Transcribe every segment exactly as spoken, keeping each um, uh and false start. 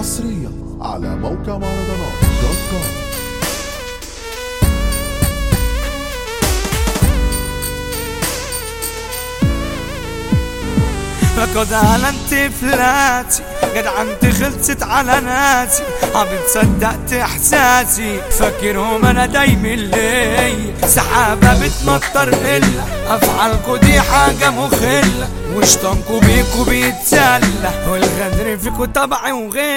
حصريا على موقع مهرجانات دوت كوم. فقد علنت فلاتي جدعنتي خلصت على ناسي عم صدقت احساسي فاكرهم انا دايم اللي سحابة بتمطر إلا افعالكوا دي حاجة مخلة وشطانكوا بيكوا بيتسلى والغدر فيكوا طبعي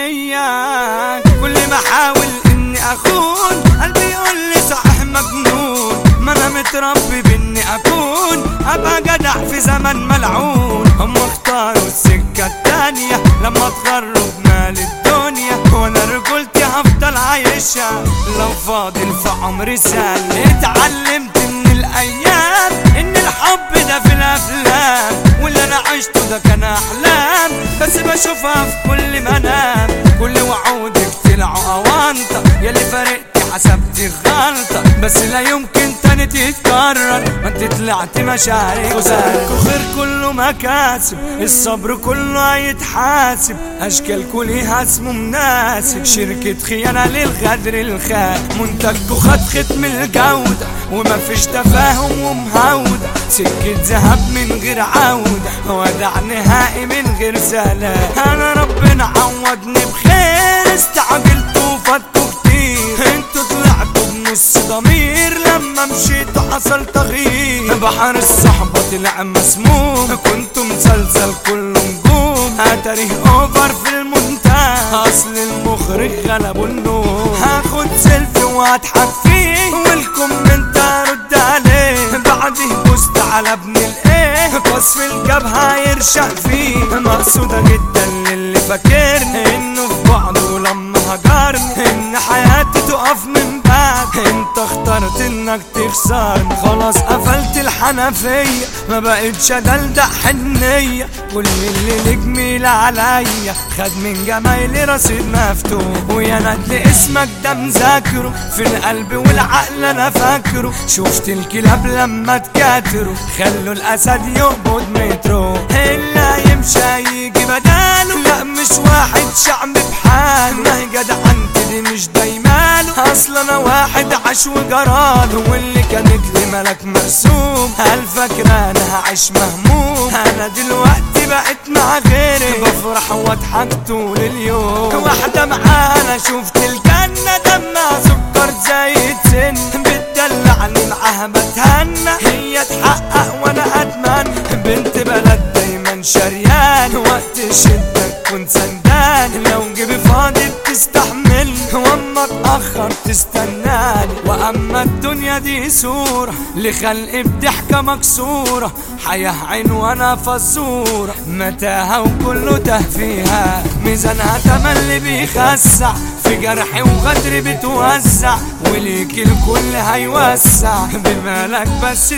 وغيا كل ما احاول اني اخون قلبي يقول لي صحيح مجنون ما انا متربي باني اكون ابقى جدع في زمن ملعون هم اختاروا السكة التانية لما تغرب مال الدنيا وانا رجولتي هفضل عايشها لو فاضل في عمري سنة اتعلمت من الايام ان الحب ده في الافلام واللي انا عشته ده كان احلام بس بشوفها في كل منام كل وعودك طلعوا اوانطة ياللي فارقتي حسبتي غلطة بس لا يمكن تاني تتكرر ما انت طلعت مشاعرك وسالكوا خير كله مكاسب الصبر كله هيتحاسب اشكالكوا ليها اسمه مناسب شركة خيانة للغدر الخاء منتجكوا خد ختم الجودة وما فيش تفاهم ومهودة سكة ذهب من غير عودة ودع نهائي من غير سلام انا ربنا عوضني بخير استعجلتوا وفاتوا كتير انتوا طلعتوا بنص ضمير لما مشيتوا حصل تغيير بحر الصحبة طلع مسموم كنتوا مسلسل كله نجوم اتاريه اوفر في المونتاج اصل المخرج غلبوا النوم هاخد سيلفي واضحك فيه والكومنت ارد عليه بعديه بوست على ابن الايه قصف الجبهة يرشق فيه مقصودة جدا للي فاكرني انه في بعضه لما هجرني ان حياتي تقف من بعد انت اخترت انك تخسرني خلاص قفلت الحنفية ما بقتش ادلدق حنية كل اللي جميل عليا خد من جمايلي رصيد مفتوح ويا ندل اسمك ده مذاكره في القلب والعقل انا فاكره شفت الكلاب لما تكاتروا خلوا الاسد يقبض مترو الا يمشي يجي بداله لا مش واحد شعب بحاله ما هي جدعنتي دي مش دايماله اصل انا واحد عاش وجراله واللي كانت لي ملك مرسوم هل فاكرة انا هعيش مهموم انا دلوقتي بقيت مع غيري بفرح واضحك طول اليوم واحدة معانا شفت الجنة دمها سكر زي السن بتدلعني معاها بتهنى هي تحقق وانا اتمنى بنت بلد دايما شريان وقت شدك كنت سندان لو جيبي فاضي بتستحمل واما اتأخر تستناني واما الدنيا دي صورة لخلق بضحكة مكسورة حياة عين وانا فزورة متاهة وكله ته فيها ميزانها تملي بيخسع في جرحي وغدر بتوزع وليك الكل هيوسع بمالك بس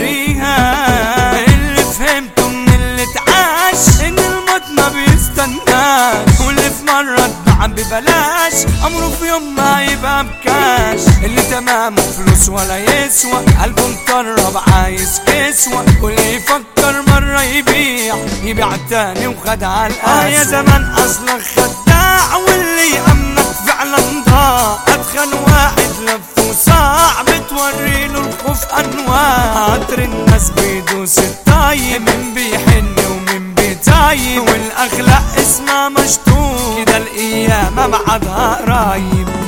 تغريها اللي فهمته من اللي اتعاش ان الموت ما بيستناش واللي في مرة اتباع ببلاش امره في يوم ما يبقى بكاش اللي تمامه فلوس ولا يسوى قلبه مطرب عايز كسوة واللي يفكر مرة يبيع يبيع تاني وخد على القسوة اه يا زمان اصلك خداع واللي يأمنك فعلا ضاع اتخن واحد لف وصاع بتوريله الخوف انواع عطر الناس بيدوس الطيب من بيحن ومن بيطيب والاخلاق اسمها مشطوب كده القيامة بعدها قريب